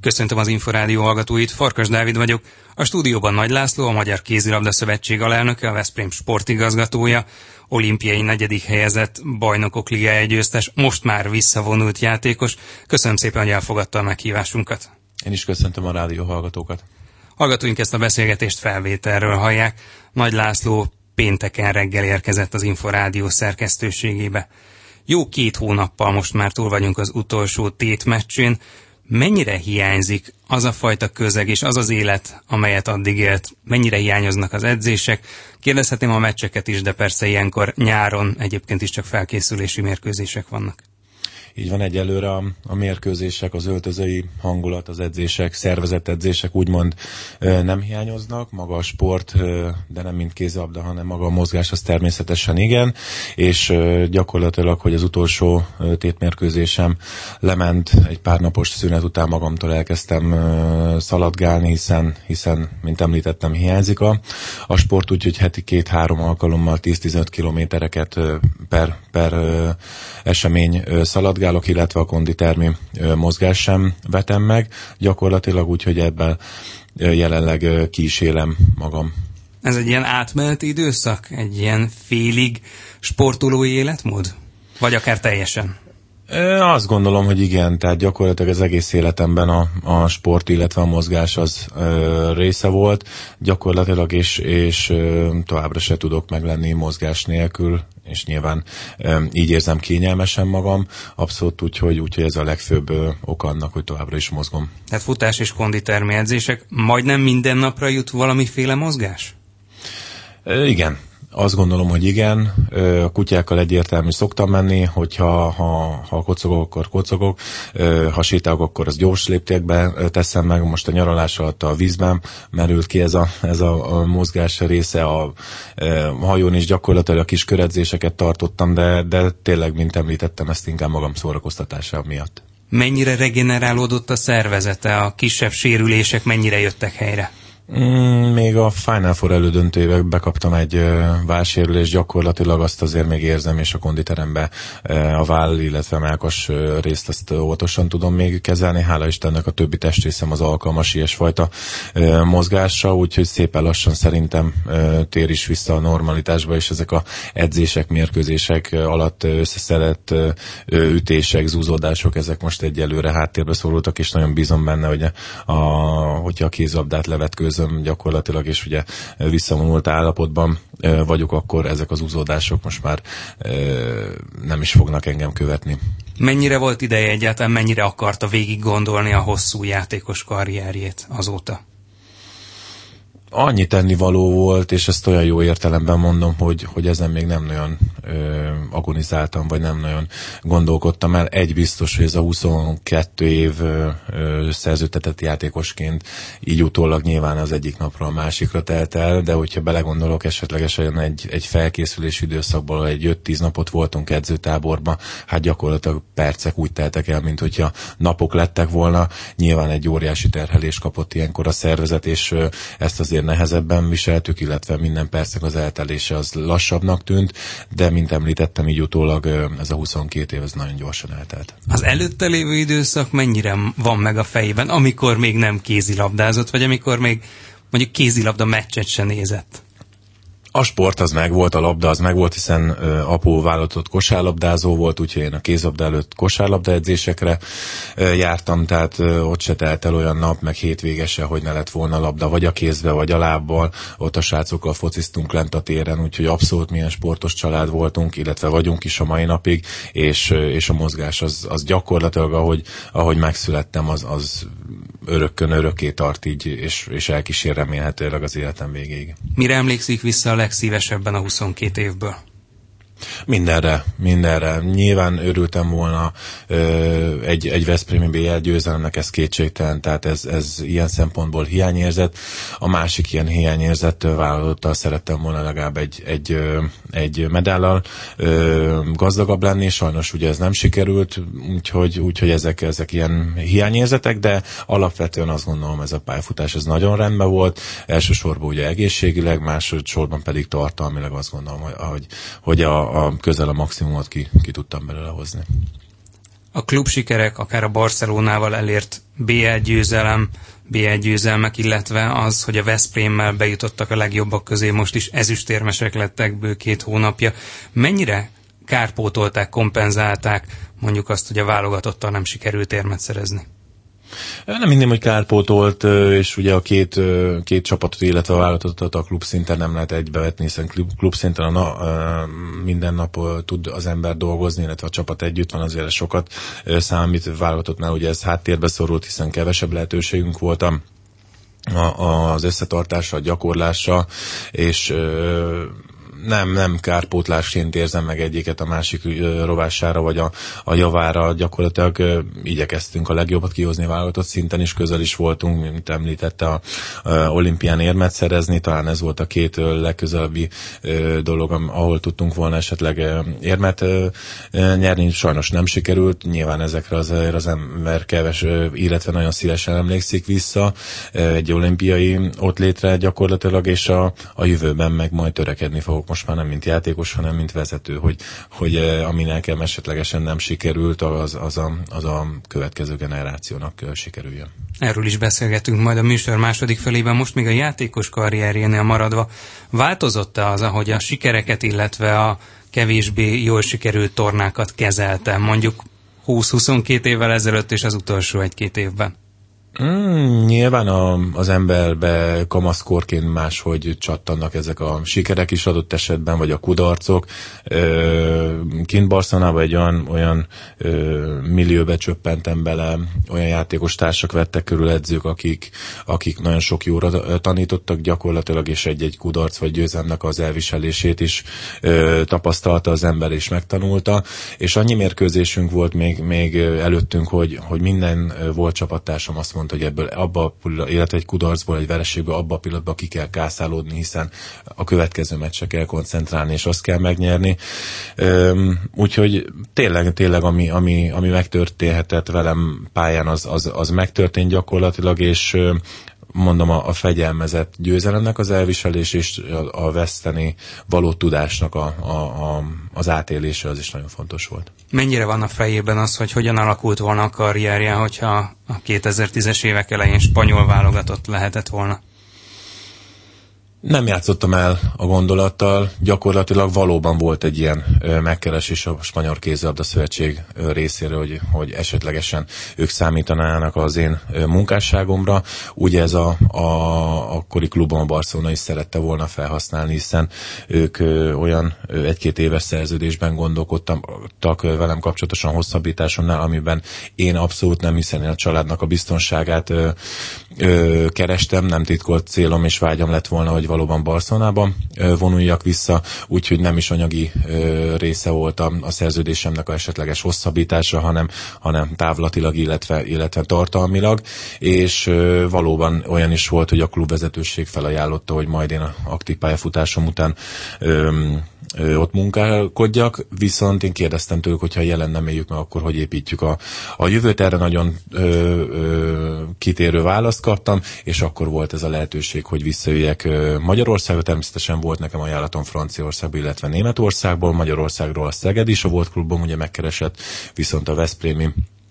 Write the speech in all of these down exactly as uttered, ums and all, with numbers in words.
Köszöntöm az Inforádió hallgatóit, Farkas Dávid vagyok. A stúdióban Nagy László, a Magyar Kézilabda Szövetség alelnöke, a Veszprém sportigazgatója, olimpiai negyedik helyezett, bajnokok ligája győztes, most már visszavonult játékos. Köszönöm szépen, hogy elfogadta a meghívásunkat. Én is köszöntöm a rádió hallgatókat. Hallgatóink ezt a beszélgetést felvételről hallják. Nagy László pénteken reggel érkezett az Inforádió szerkesztőségébe. Jó két hónappal most már túl vagyunk az utolsó tétmeccsén. Mennyire hiányzik az a fajta közeg és az az élet, amelyet addig élt? Mennyire hiányoznak az edzések? Kérdezhetném a meccseket is, de persze ilyenkor nyáron egyébként is csak felkészülési mérkőzések vannak. Így van, egyelőre a, a mérkőzések, az öltözői hangulat, az edzések, szervezett edzések úgymond nem hiányoznak, maga a sport, de nem mint kézilabda, hanem maga a mozgás, az természetesen igen, és gyakorlatilag, hogy az utolsó tétmérkőzésem lement, egy pár napos szünet után magamtól elkezdtem szaladgálni, hiszen, hiszen mint említettem, hiányzik a, a sport, úgyhogy heti két-három alkalommal tíz-tizenöt kilométereket per, per esemény szaladgálni, illetve a konditermi mozgás sem vetem meg, gyakorlatilag úgy, hogy ebben jelenleg ki is élem magam. Ez egy ilyen átmeneti időszak? Egy ilyen félig sportolói életmód? Vagy akár teljesen? Azt gondolom, hogy igen, tehát gyakorlatilag az egész életemben a, a sport, illetve a mozgás az ö, része volt, gyakorlatilag, és, és ö, továbbra se tudok meglenni mozgás nélkül, és nyilván ö, így érzem kényelmesen magam, abszolút úgy, hogy, úgy, hogy ez a legfőbb ö, ok annak, hogy továbbra is mozgom. Tehát futás és konditermi edzések, majdnem minden napra jut valamiféle mozgás? Ö, igen. Azt gondolom, hogy igen, a kutyákkal egyértelmű szoktam menni, hogyha ha, ha kocogok, akkor kocogok, ha sétálok, akkor az gyors léptékbe teszem meg. Most a nyaralás alatt a vízben merült ki ez a, ez a, a mozgás része, a, a hajón is gyakorlatilag a kis köredzéseket tartottam, de, de tényleg, mint említettem, ezt inkább magam szórakoztatása miatt. Mennyire regenerálódott a szervezete, a kisebb sérülések mennyire jöttek helyre? Mm, még a Final Four elődöntőjében bekaptam egy uh, vállsérülést, gyakorlatilag azt azért még érzem, és a konditeremben uh, a váll, illetve melkas uh, részt azt uh, óvatosan tudom még kezelni. Hála Istennek a többi testrészem az alkalmas ilyesfajta uh, mozgásra, úgyhogy szépen lassan szerintem uh, tér is vissza a normalitásba, és ezek a edzések, mérkőzések uh, alatt uh, összeszedett uh, ütések, zúzódások, ezek most egyelőre háttérbe szorultak, és nagyon bízom benne, hogy a, a, hogyha a kézlabdát levetkőzöm gyakorlatilag, és ugye visszavonult állapotban vagyok, akkor ezek az úzódások most már nem is fognak engem követni. Mennyire volt ideje egyáltalán, mennyire akarta végig gondolni a hosszú játékos karrierjét azóta? Annyi tennivaló volt, és ezt olyan jó értelemben mondom, hogy, hogy ezen még nem nagyon ö, agonizáltam, vagy nem nagyon gondolkodtam el. Egy biztos, hogy ez a huszonkettő év ö, ö, szerződtetett játékosként így utólag nyilván az egyik napra a másikra telt el, de hogyha belegondolok esetlegesen egy, egy felkészülési időszakból, egy öt-tíz napot voltunk edzőtáborban, hát gyakorlatilag percek úgy teltek el, mint hogyha napok lettek volna. Nyilván egy óriási terhelést kapott ilyenkor a szervezet, és ö, ezt azért nehezebben viseltük, illetve minden percnek az eltelése az lassabbnak tűnt, de mint említettem, így utólag ez a huszonkét év, ez nagyon gyorsan eltelt. Az előtte lévő időszak mennyire van meg a fejében, amikor még nem kézilabdázott, vagy amikor még mondjuk kézilabda meccset se nézett? A sport az meg volt, a labda az meg volt, hiszen ö, apu válogatott kosárlabdázó volt, úgyhogy én a kézlabda előtt kosárlabda edzésekre ö, jártam, tehát ö, ott se telt el olyan nap, meg hétvége se, hogy ne lett volna labda, vagy a kézbe, vagy a lábbal. Ott a srácokkal fociztunk lent a téren, úgyhogy abszolút milyen sportos család voltunk, illetve vagyunk is a mai napig, és, ö, és a mozgás az, az gyakorlatilag, ahogy, ahogy megszülettem, az, az örökkön örökké tart így, és, és elkísér remélhetőleg az életem végéig. Mire emlékszik vissza a legszívesebben a huszonkét évből? Mindenre, mindenre. Nyilván örültem volna ö, egy, egy veszprémi bé el győzelemnek, ez kétségtelen, tehát ez, ez ilyen szempontból hiányérzet. A másik ilyen hiányérzettől vállalattal szerettem volna legalább egy, egy, ö, egy medállal ö, gazdagabb lenni, sajnos ugye ez nem sikerült, úgyhogy, úgyhogy ezek, ezek ilyen hiányérzetek, de alapvetően azt gondolom, ez a pályafutás ez nagyon rendben volt, elsősorban ugye egészségileg, másodszorban pedig tartalmilag azt gondolom, hogy, hogy a a közel a maximumot ki, ki tudtam belőle hozni. a klub sikerek, akár a Barcelonával elért bé egy győzelem, bé egy győzelmek, illetve az, hogy a Veszprémmel bejutottak a legjobbak közé, most is ezüstérmesek lettek bő két hónapja. Mennyire kárpótolták, kompenzálták mondjuk azt, hogy a válogatottal nem sikerült érmet szerezni? Nem hinném, hogy kárpótolt, és ugye a két, két csapatot, illetve a válogatottat a klubszinten nem lehet egybevetni, hiszen klubszinten a na, minden nap tud az ember dolgozni, illetve a csapat együtt van, azért sokat számít, válogatottnál ugye ez háttérbe szorult, hiszen kevesebb lehetőségünk volt a, a, az összetartásra, a gyakorlásra, és nem, nem kárpótlásként érzem meg egyiket a másik rovására, vagy a, a javára. Gyakorlatilag ö, igyekeztünk a legjobbat kihozni válogatott szinten is, közel is voltunk, mint említette, a, a olimpián érmet szerezni, talán ez volt a két ö, legközelebbi ö, dolog, ahol tudtunk volna esetleg ö, érmet ö, ö, nyerni, sajnos nem sikerült, nyilván ezekre azért az ember keves, ö, illetve nagyon szívesen emlékszik vissza ö, egy olimpiai ott létre gyakorlatilag, és a, a jövőben meg majd törekedni fogok, most már nem mint játékos, hanem mint vezető, hogy, hogy ami nekem esetlegesen nem sikerült, az, az, a, az a következő generációnak sikerüljön. Erről is beszélgetünk majd a műsor második felében, most még a játékos karrierjénél maradva. Változott-e az, ahogy a sikereket, illetve a kevésbé jól sikerült tornákat kezelte, mondjuk húsz-huszonkettő évvel ezelőtt és az utolsó egy-két évben? Mm, nyilván a, az emberbe kamaszkorként máshogy csattannak ezek a sikerek is adott esetben, vagy a kudarcok. Ö, kint Barcelonában egy olyan, olyan ö, millióbe csöppentem bele, olyan játékos társak vettek körül, edzők, akik, akik nagyon sok jóra tanítottak gyakorlatilag, és egy-egy kudarc vagy győzelmnek az elviselését is ö, tapasztalta az ember, és megtanulta. És annyi mérkőzésünk volt még, még előttünk, hogy, hogy minden volt csapattársam azt mondta, hogy ebből abba, illetve egy kudarcból, egy vereségből abba a pillanatban ki kell kászálódni, hiszen a következő meccsre kell koncentrálni, és azt kell megnyerni. Üm, úgyhogy tényleg, tényleg ami, ami, ami megtörténhetett velem pályán, az, az, az megtörtént gyakorlatilag, és mondom, a, a fegyelmezett győzelemnek az elviselés, és a, a veszteni való tudásnak a, a, a, az átélése, az is nagyon fontos volt. Mennyire van a fejében az, hogy hogyan alakult volna a karrierje, hogyha a kétezer-tízes évek elején spanyol válogatott lehetett volna? Nem játszottam el a gondolattal, gyakorlatilag valóban volt egy ilyen ö, megkeresés a Spanyol Kézilabda Szövetség ö, részéről, hogy, hogy esetlegesen ők számítanának az én ö, munkásságomra. Ugye ez a, a akkori klubom, a Barcelona is szerette volna felhasználni, hiszen ők ö, olyan ö, egy-két éves szerződésben gondolkodtak ö, velem kapcsolatosan hosszabbításomnál, amiben én abszolút nem, hiszen én a családnak a biztonságát ö, ö, kerestem, nem titkolt célom és vágyam lett volna, hogy valóban Barcelonában vonuljak vissza, úgyhogy nem is anyagi ö, része volt a, a szerződésemnek a esetleges hosszabbítása, hanem, hanem távlatilag, illetve, illetve tartalmilag, és ö, valóban olyan is volt, hogy a klubvezetőség felajánlotta, hogy majd én a aktív pályafutásom után ö, ö, ott munkálkodjak, viszont én kérdeztem tőlük, hogyha jelen nem éljük meg, akkor hogy építjük a, a jövőt. Erre nagyon ö, ö, kitérő választ kaptam, és akkor volt ez a lehetőség, hogy visszajöjjek ö, Magyarországra. Természetesen volt nekem ajánlatom Franciaországból, illetve Németországból. Magyarországról a Szeged is, a volt klubom ugye megkeresett, viszont a veszprémi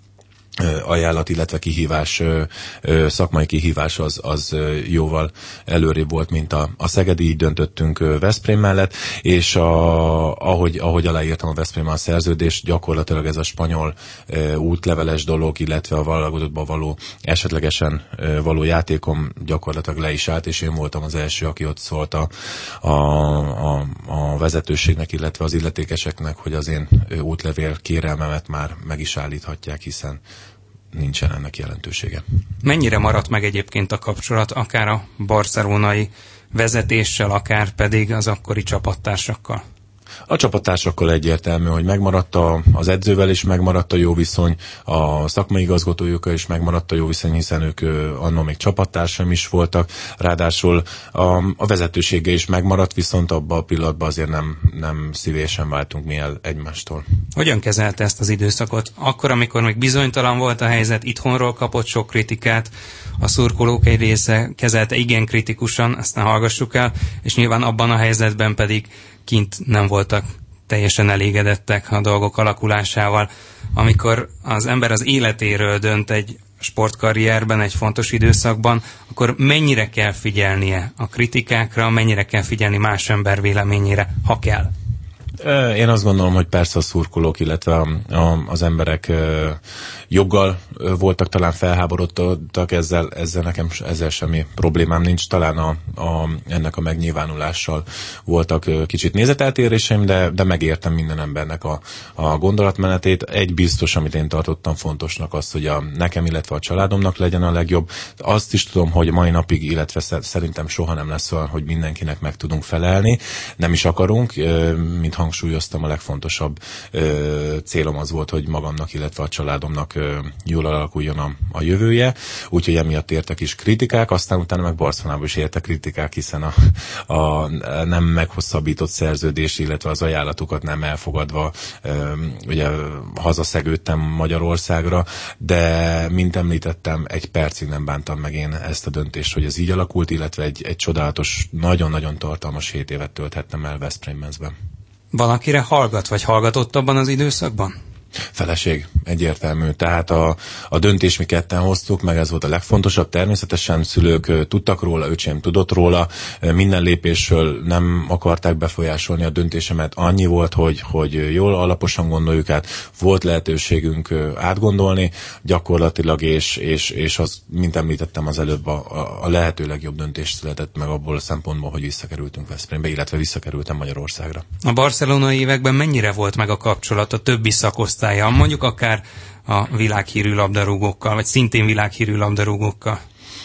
ajánlat, illetve kihívás, szakmai kihívás az, az jóval előrébb volt, mint a, a szegedi, így döntöttünk Veszprém mellett, és a, ahogy, ahogy aláírtam a Veszprémmel a szerződést, gyakorlatilag ez a spanyol útleveles dolog, illetve a válogatottban való esetlegesen való játékom gyakorlatilag le is állt, és én voltam az első, aki ott szólt a, a, a, a vezetőségnek, illetve az illetékeseknek, hogy az én útlevél kérelmemet már meg is állíthatják, hiszen nincsen ennek jelentősége. Mennyire maradt meg egyébként a kapcsolat, akár a barcelonai vezetéssel, akár pedig az akkori csapattársakkal? A csapattársakkal egyértelmű, hogy megmaradt a, az edzővel is megmaradt a jó viszony, a szakmai igazgatójukkal is megmaradt a jó viszony, hiszen ők anno még csapattársam is voltak, ráadásul a, a vezetősége is megmaradt, viszont abban a pillanatban azért nem, nem szívélyesen váltunk mi el egymástól. Hogyan kezelte ezt az időszakot? Akkor, amikor még bizonytalan volt a helyzet, itthonról kapott sok kritikát, a szurkolók egy része kezelte igen kritikusan, ezt ne hallgassuk el, és nyilván abban a helyzetben pedig kint nem voltak teljesen elégedettek a dolgok alakulásával. amikor az ember az életéről dönt egy sportkarrierben, egy fontos időszakban, akkor mennyire kell figyelnie a kritikákra, mennyire kell figyelni más ember véleményére, ha kell? Én azt gondolom, hogy persze a szurkolók, illetve a, a, az emberek joggal voltak talán felháborodtak ezzel, ezzel nekem ezzel semmi problémám nincs. Talán a, a, ennek a megnyilvánulással voltak kicsit nézeteltéréseim, de, de megértem minden embernek a, a gondolatmenetét. Egy biztos, amit én tartottam fontosnak, az, hogy a nekem, illetve a családomnak legyen a legjobb. Azt is tudom, hogy mai napig, illetve szerintem soha nem lesz olyan, hogy mindenkinek meg tudunk felelni. Nem is akarunk, mint hangsúlyoztam, a legfontosabb ö, célom az volt, hogy magamnak, illetve a családomnak ö, jól alakuljon a, a jövője, úgyhogy emiatt értek is kritikák, aztán utána meg Barcelonában is értek kritikák, hiszen a, a nem meghosszabbított szerződés, illetve az ajánlatukat nem elfogadva ö, ugye hazaszegődtem Magyarországra, de mint említettem, egy percig nem bántam meg én ezt a döntést, hogy ez így alakult, illetve egy, egy csodálatos, nagyon-nagyon tartalmas hét évet tölthettem el Veszprémben. Valakire hallgat, vagy hallgatott abban az időszakban? Feleség, egyértelmű. Tehát a, a döntést mi ketten hoztuk, meg ez volt a legfontosabb. Természetesen szülők tudtak róla, öcsém tudott róla, minden lépésről nem akarták befolyásolni a döntésemet. Annyi volt, hogy, hogy jól alaposan gondoljuk át, volt lehetőségünk átgondolni gyakorlatilag, és, és, és az, mint említettem az előbb, a, a lehető legjobb döntés született meg abból a szempontból, hogy visszakerültünk Veszprémbe, illetve visszakerültem Magyarországra. A barcelonai években mennyire volt meg a kapcsolat a többi szakosztály, mondjuk akár a világhírű labdarúgókkal, vagy szintén világhírű labdarúgókkal?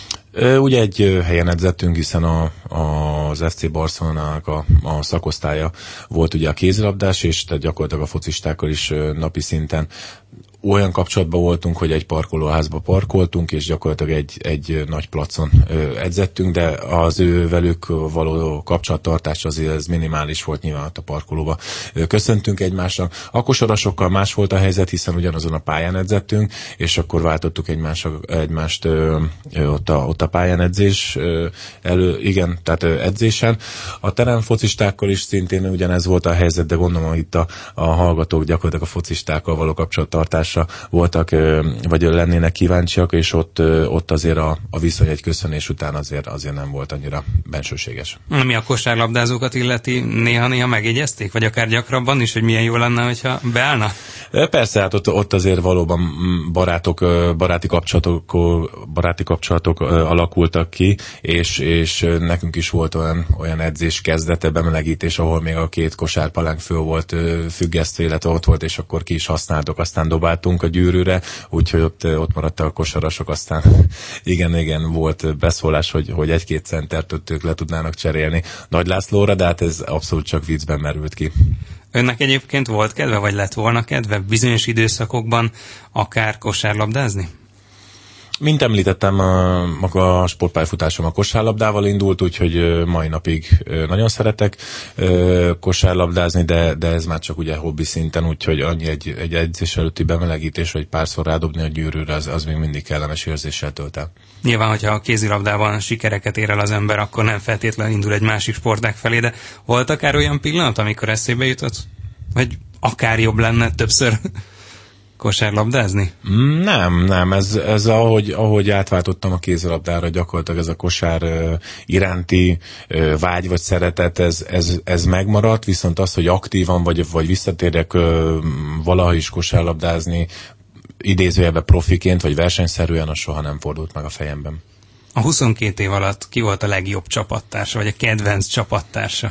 Ugye egy helyen edzettünk, hiszen a, a, az ef cé Barcelonának a, a szakosztálya volt ugye a kézilabdás, és tehát gyakorlatilag a focistákkal is napi szinten olyan kapcsolatban voltunk, hogy egy parkolóházba parkoltunk, és gyakorlatilag egy, egy nagy placon ö, edzettünk, de az ő velük való kapcsolattartás azért ez minimális volt, nyilván a parkolóba ö, köszöntünk egymásnak. A kosarasokkal más volt a helyzet, hiszen ugyanazon a pályán edzettünk, és akkor váltottuk egymás, egymást ö, ö, ott, a, ott a pályán edzés ö, elő, igen, tehát ö, edzésen. A teremfocistákkal is szintén ugyanez volt a helyzet, de gondolom, hogy itt a, a hallgatók gyakorlatilag a focistákkal való kapcsolattartás voltak, vagy lennének kíváncsiak, és ott, ott azért a, a viszony egy köszönés után azért, azért nem volt annyira bensőséges. Ami a kosárlabdázókat illeti, néha-néha megjegyezték, vagy akár gyakrabban is, hogy milyen jó lenne, hogyha beállna? Persze, hát ott, ott azért valóban barátok, baráti kapcsolatok, baráti kapcsolatok alakultak ki, és, és nekünk is volt olyan, olyan edzés kezdete, bemelegítés, ahol még a két kosárpalánk föl volt függesztve, illetve ott volt, és akkor ki is használtuk, aztán dobáltunk a gyűrűre, úgyhogy ott, ott maradtak a kosarasok, aztán igen, igen, volt beszólás, hogy, hogy egy-két centert ők le tudnának cserélni Nagy Lászlóra, de hát ez abszolút csak viccben merült ki. Önnek egyébként volt kedve, vagy lett volna kedve bizonyos időszakokban akár kosárlabdázni? Mint említettem, a, a sportpályafutásom a kosárlabdával indult, úgyhogy mai napig nagyon szeretek kosárlabdázni, de, de ez már csak ugye hobbi szinten, úgyhogy annyi egy, egy edzés előtti bemelegítés, vagy párszor rádobni a gyűrűre, az, az még mindig kellemes érzéssel tölt el. Nyilván, hogyha a kézilabdában sikereket ér el az ember, akkor nem feltétlenül indul egy másik sportág felé, de volt akár olyan pillanat, amikor eszébe jutott, hogy akár jobb lenne többször kosárlabdázni? Nem, nem, ez, ez ahogy, ahogy átváltottam a kézilabdára, gyakorlatilag ez a kosár uh, iránti uh, vágy vagy szeretet, ez, ez, ez megmaradt, viszont az, hogy aktívan vagy, vagy visszatérjek uh, valaha is kosárlabdázni, idézőjelben profiként, vagy versenyszerűen, az soha nem fordult meg a fejemben. A huszonkét év alatt ki volt a legjobb csapattársa, vagy a kedvenc csapattársa?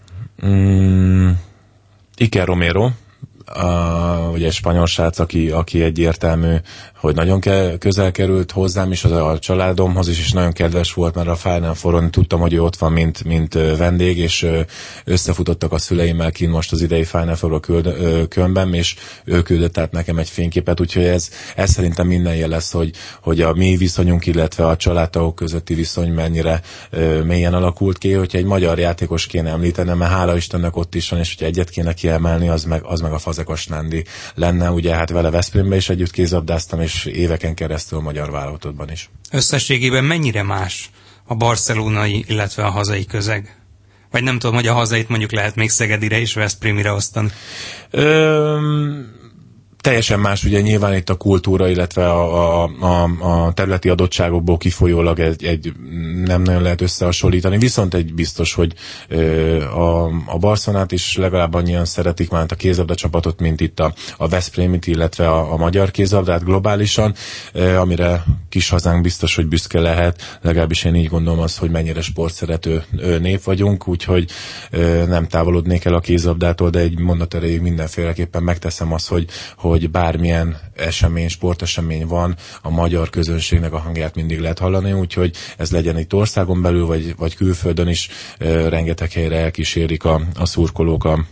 Mm, Iker Romero, Uh, ugye egy spanyol srác, aki, aki egyértelmű, hogy nagyon ke- közel került hozzám is, az a családomhoz is, és nagyon kedves volt, mert a Final Fouron tudtam, hogy ő ott van, mint, mint vendég, és összefutottak a szüleimmel kint most az idei Final Four Kölnben, és ő küldött át nekem egy fényképet, úgyhogy ez, ez szerintem minden jel lesz, hogy, hogy a mi viszonyunk, illetve a családtagok közötti viszony mennyire uh, mélyen alakult ki, hogyha egy magyar játékos kéne említenem, mert hála Istennek ott is van, és hogyha egyet kéne kiemelni, az meg, az meg a Fazekas Nándi lenne, ugye hát vele Veszprémben is együtt kézilabdáztam, és éveken keresztül a magyar válogatottban is. Összességében mennyire más a barcelonai, illetve a hazai közeg? Vagy nem tudom, hogy a hazait mondjuk lehet még Szegedire és Veszprémire osztani? Öm... Teljesen más, ugye nyilván itt a kultúra, illetve a, a, a, a területi adottságokból kifolyólag egy, egy nem nagyon lehet összehasonlítani, viszont egy biztos, hogy a, a Barcelonát is legalább annyian szeretik már a kézlabda csapatot, mint itt a, a Veszprémit, illetve a, a magyar kézlabdát globálisan, amire kis hazánk biztos, hogy büszke lehet, legalábbis én így gondolom azt, hogy mennyire sportszerető nép vagyunk, úgyhogy nem távolodnék el a kézlabdától, de egy mondat erejéig mindenféleképpen megteszem azt, hogy, hogy bármilyen esemény, sportesemény van, a magyar közönségnek a hangját mindig lehet hallani, úgyhogy ez legyen itt országon belül, vagy, vagy külföldön is, rengeteg helyre elkísérik a, a szurkolók a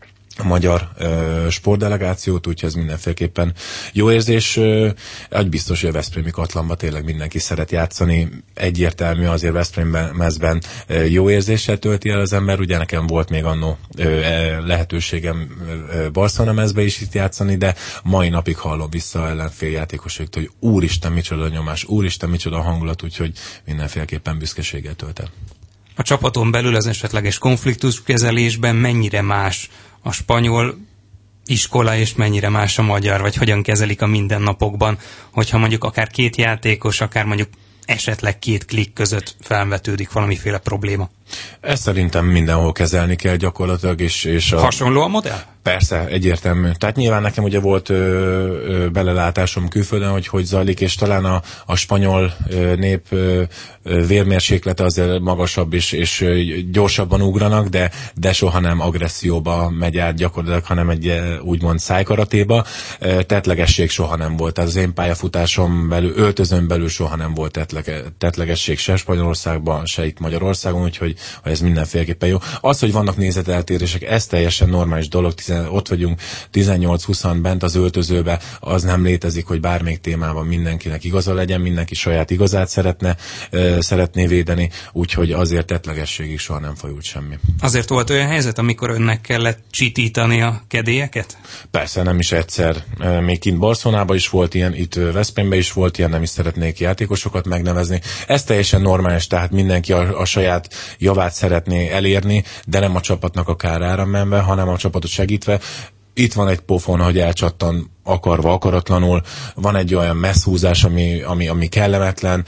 a magyar ö, sportdelegációt, úgyhogy ez mindenféleképpen jó érzés. Egy biztos, hogy a veszprémi Katlanba tényleg mindenki szeret játszani. Egyértelmű azért Veszprém mezben jó érzéssel tölti el az ember. Ugye nekem volt még annó ö, lehetőségem ö, Barcelona mezbe is itt játszani, de mai napig hallom vissza ellenféljátékosoktól, hogy úristen, micsoda nyomás, úristen, micsoda hangulat, úgyhogy mindenféleképpen büszkeséggel tölt el. A csapaton belül az esetleges konfliktuskezelésben mennyire más a spanyol iskola, és mennyire más a magyar, vagy hogyan kezelik a mindennapokban, hogyha mondjuk akár két játékos, akár mondjuk esetleg két klik között felvetődik valamiféle probléma? Ezt szerintem mindenhol kezelni kell gyakorlatilag, és, és a... Hasonló a modell? Persze, egyértelmű. Tehát nyilván nekem ugye volt ö, ö, belelátásom külföldön, hogy hogy zajlik, és talán a, a spanyol ö, nép ö, vérmérséklete azért magasabb, és, és gyorsabban ugranak, de, de soha nem agresszióba megy át gyakorlatilag, hanem egy úgymond szájkaratéba. Tetlegesség soha nem volt. Tehát az én pályafutásom belül, öltözön belül soha nem volt tetlege, tetlegesség se Spanyolországban, se itt Magyarországon, úgyhogy ez mindenféleképpen jó. Az, hogy vannak nézeteltérések, ez teljesen normális dolog, ott vagyunk tizennyolc-húszan bent az öltözőbe, az nem létezik, hogy bármelyik témában mindenkinek igaza legyen, mindenki saját igazát szeretne, e, szeretné védeni, úgyhogy azért tettlegességig soha nem fajult semmi. Azért volt olyan helyzet, amikor önnek kellett csitítani a kedélyeket? Persze, nem is egyszer. Még kint Barcelonában is volt ilyen, itt Veszprémben is volt ilyen, nem is szeretnék játékosokat megnevezni. Ez teljesen normális, tehát mindenki a, a saját javát szeretné elérni, de nem a csapatnak a kárára menve, hanem a csapatot segítve. Itt van egy pofon, hogy elcsattan akarva, akaratlanul, van egy olyan messzhúzás, ami, ami, ami kellemetlen,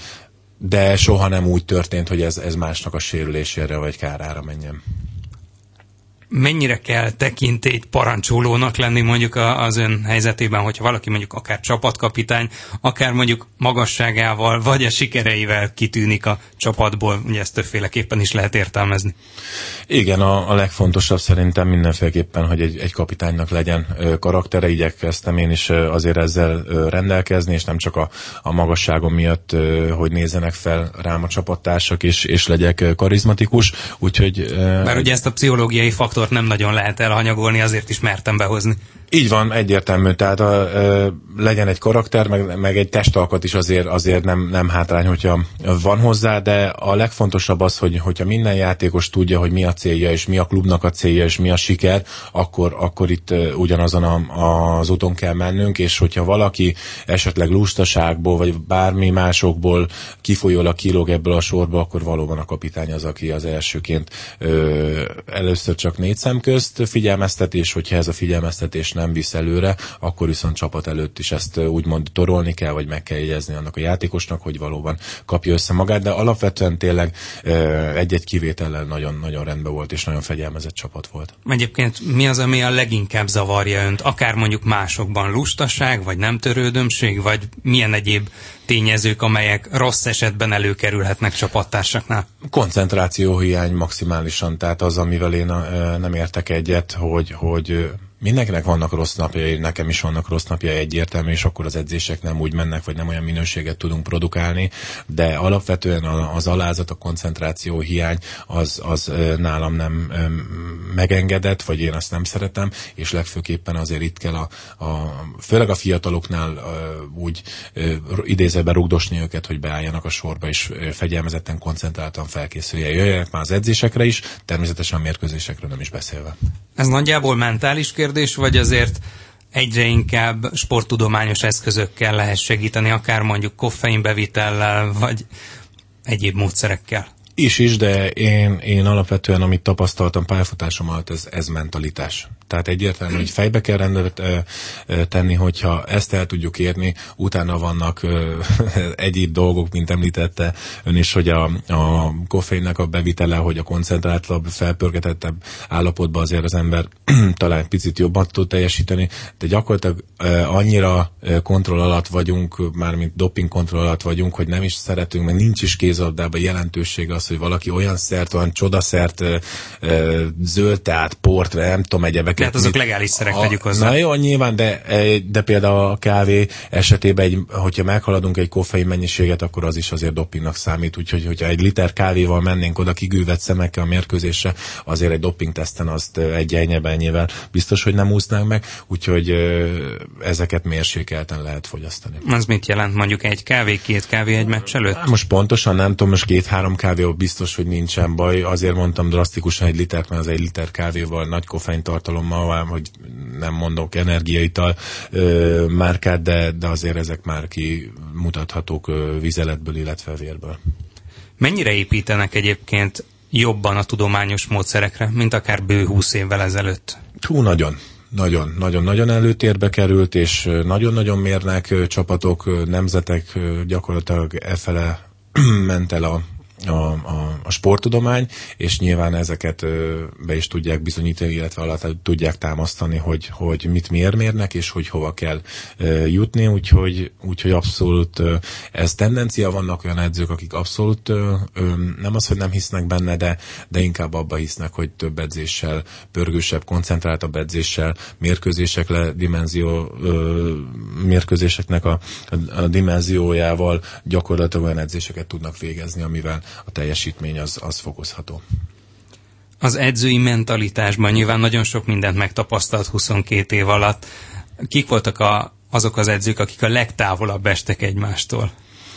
de soha nem úgy történt, hogy ez, ez másnak a sérülésére vagy kárára menjen. Mennyire kell tekintélyt parancsolónak lenni mondjuk az ön helyzetében, hogyha valaki mondjuk akár csapatkapitány, akár mondjuk magasságával, vagy a sikereivel kitűnik a csapatból, ugye ezt többféleképpen is lehet értelmezni. Igen, a, a legfontosabb szerintem mindenféleképpen, hogy egy, egy kapitánynak legyen ö, karaktere, igyekeztem én is ö, azért ezzel ö, rendelkezni, és nem csak a, a magasságom miatt, ö, hogy nézzenek fel rám a csapattársak, és, és legyek ö, karizmatikus, úgyhogy... Ö, Bár ugye ezt a pszichológiai faktort nem nagyon lehet elhanyagolni, azért is mertem behozni. Így van, egyértelmű, tehát a, ö, legyen egy karakter, meg, meg egy testalkat is azért, azért nem, nem hátrány, hogyha van hozzá, de a legfontosabb az, hogy hogyha minden játékos tudja, hogy mi a célja, és mi a klubnak a célja, és mi a siker, akkor, akkor itt ö, ugyanazon a, az úton kell mennünk, és hogyha valaki esetleg lustaságból, vagy bármi másokból kifolyólag kilóg ebből a sorba, akkor valóban a kapitány az, aki az elsőként ö, először csak négy szem közt figyelmeztetés, hogyha ez a figyelmeztetés nem visz előre, akkor viszont csapat előtt is ezt úgymond torolni kell, vagy meg kell jegyezni annak a játékosnak, hogy valóban kapja össze magát, de alapvetően tényleg egy-egy kivétellel nagyon-nagyon rendben volt, és nagyon fegyelmezett csapat volt. Egyébként mi az, ami a leginkább zavarja önt? Akár mondjuk másokban lustaság, vagy nem törődömség, vagy milyen egyéb tényezők, amelyek rossz esetben előkerülhetnek csapattársaknál? Koncentrációhiány maximálisan, tehát az, amivel én nem értek egyet, hogy, hogy mindenkinek vannak rossz napjai, nekem is vannak rossz napjai, egyértelmű, és akkor az edzések nem úgy mennek, vagy nem olyan minőséget tudunk produkálni, de alapvetően az alázat, a koncentráció hiány az, az nálam nem megengedett, vagy én azt nem szeretem, és legfőképpen azért itt kell a, a főleg a fiataloknál úgy idézőben rugdosni őket, hogy beálljanak a sorba, és fegyelmezetten, koncentráltan felkészüljen. Jöjjenek már az edzésekre is, természetesen a mérkőzésekről nem is beszélve. Ez nagyjából mentális kérdés, vagy azért egyre inkább sporttudományos eszközökkel lehet segíteni, akár mondjuk koffeinbevitellel, vagy egyéb módszerekkel? Is is, de én, én alapvetően, amit tapasztaltam pályafutásom alatt, ez, ez mentalitás. Tehát egyértelmű, hogy fejbe kell rendet tenni, hogyha ezt el tudjuk érni, utána vannak egyéb dolgok, mint említette ön is, hogy a, a koffeinnek a bevitele, hogy a koncentráltabb, felpörgetettebb állapotban azért az ember talán picit jobban tud teljesíteni, de gyakorlatilag annyira kontroll alatt vagyunk, mármint doping kontroll alatt vagyunk, hogy nem is szeretünk, meg nincs is kézilabdában jelentősége az, hogy valaki olyan szert, olyan csodaszert, zöld teát, port, nem tudom, egyebeket. Tehát azok legális szerek tegyük hozzá. Na jó, nyilván, de, de például a kávé esetében, egy, hogyha meghaladunk egy koffein mennyiséget, akkor az is azért dopingnak számít. Úgyhogy, hogyha egy liter kávéval mennénk oda kigülvet szemekkel a mérkőzésre, azért egy dopingteszten azt egy ennyivel biztos, hogy nem úsznánk meg, úgyhogy ezeket mérsékelten lehet fogyasztani. Az mit jelent? Mondjuk egy kávé, két kávé egy meccs előtt? Most pontosan nem tudom, most két-három kávéval biztos, hogy nincsen baj. Azért mondtam drasztikusan egy litert, mert az egy liter kávéval nagy koffein tartalommal, hogy nem mondok energiaital ö, márkát, de, de azért ezek már kimutathatók ö, vizeletből, illetve vérből. Mennyire építenek egyébként jobban a tudományos módszerekre, mint akár bő húsz évvel ezelőtt? Hú, nagyon. Nagyon, nagyon, nagyon előtérbe került, és nagyon-nagyon mérnek csapatok, nemzetek, gyakorlatilag efele ment el a A, a, a sporttudomány, és nyilván ezeket ö, be is tudják bizonyítani, illetve alatt tudják támasztani, hogy, hogy mit miért mérnek, és hogy hova kell ö, jutni, úgyhogy, úgyhogy abszolút ö, ez tendencia, vannak olyan edzők, akik abszolút ö, ö, nem az, hogy nem hisznek benne, de, de inkább abba hisznek, hogy több edzéssel, pörgősebb, koncentráltabb edzéssel, mérkőzések le, dimenzió, ö, mérkőzéseknek a, a, a dimenziójával gyakorlatilag olyan edzéseket tudnak végezni, amivel a teljesítmény az, az fokozható. Az edzői mentalitásban nyilván nagyon sok mindent megtapasztalt huszonkét év alatt. Kik voltak a, azok az edzők, akik a legtávolabb estek egymástól?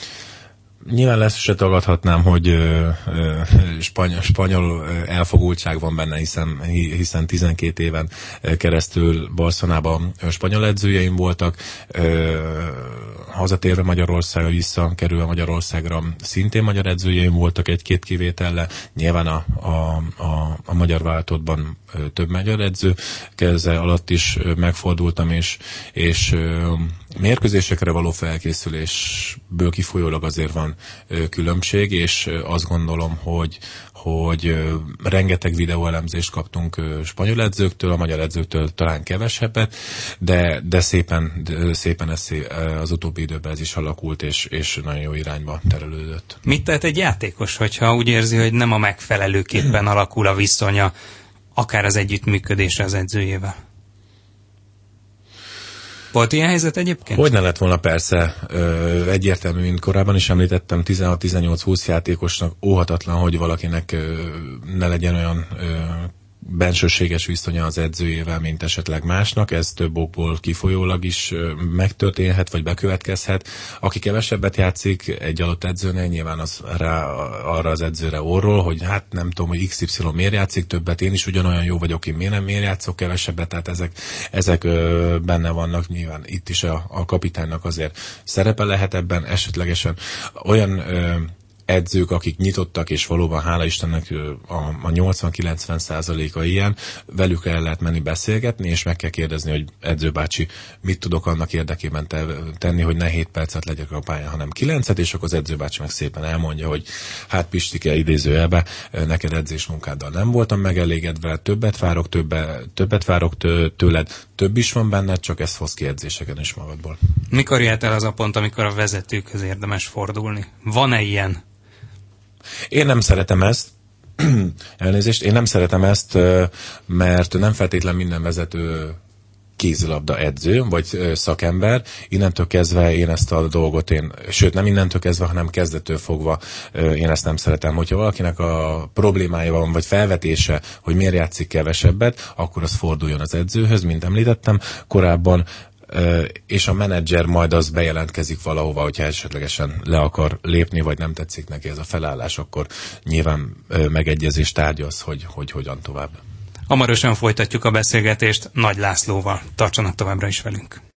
Nyilván lesz se tagadhatnám, hogy ö, ö, spanyol, spanyol elfogultság van benne, hiszen, hiszen tizenkét éven keresztül Barcelonában spanyol edzőjeim voltak, ö, hazatérve Magyarországra, visszakerülve Magyarországra szintén magyar edzőjeim voltak egy-két kivétellel, nyilván a, a, a, a magyar váltottban több magyar edző keze alatt is megfordultam, és, és mérkőzésekre való felkészülésből kifolyólag azért van különbség, és azt gondolom, hogy, hogy rengeteg videóelemzést kaptunk spanyol edzőktől, a magyar edzőktől talán kevesebbet, de, de szépen, de szépen ez az utóbbi időben ez is alakult, és, és nagyon jó irányba terelődött. Mit tehet egy játékos, hogyha úgy érzi, hogy nem a megfelelőképpen alakul a viszonya, akár az együttműködésre az edzőjével? Volt ilyen helyzet egyébként? Hogy ne lett volna, persze, ö, egyértelmű, mint korábban is említettem, tizenhat tizennyolc húsz játékosnak óhatatlan, hogy valakinek ö, ne legyen olyan ö, bensőséges viszonya az edzőjével, mint esetleg másnak, ez több okból kifolyólag is megtörténhet, vagy bekövetkezhet. Aki kevesebbet játszik egy adott edzőnél, nyilván az rá, arra az edzőre orról, hogy hát nem tudom, hogy iksz ipszilon miért játszik többet, én is ugyanolyan jó vagyok, én miért nem miért játszok kevesebbet, tehát ezek, ezek ö, benne vannak, nyilván itt is a, a kapitánynak azért szerepe lehet ebben, esetlegesen olyan ö, edzők, akik nyitottak, és valóban hála Istennek a, a nyolcvan-kilencven százaléka ilyen, velük el lehet menni beszélgetni, és meg kell kérdezni, hogy edzőbácsi, mit tudok annak érdekében te, tenni, hogy ne hét percet legyek a pályán, hanem kilencet, és akkor az edzőbácsi meg szépen elmondja, hogy hát Pistike, idézőjelbe, neked edzésmunkáddal nem voltam megelégedve, többet várok, többe, többet várok tőled, több is van benned, csak ezt hoz ki edzéseken is magadból. Mikor jött el az a pont, amikor a vezetőkhöz érdemes fordulni? Van-e ilyen? Én nem szeretem ezt, elnézést, én nem szeretem ezt, mert nem feltétlen minden vezető kézilabda edző, vagy szakember. Innentől kezdve én ezt a dolgot, én, sőt nem innentől kezdve, hanem kezdettől fogva én ezt nem szeretem. Hogyha valakinek a problémája van, vagy felvetése, hogy miért játszik kevesebbet, akkor az forduljon az edzőhöz, mint említettem korábban, és a menedzser majd az bejelentkezik valahova, hogyha esetlegesen le akar lépni, vagy nem tetszik neki ez a felállás, akkor nyilván megegyezést tárgyalsz, hogy, hogy hogyan tovább. Hamarosan folytatjuk a beszélgetést Nagy Lászlóval. Tartsanak továbbra is velünk.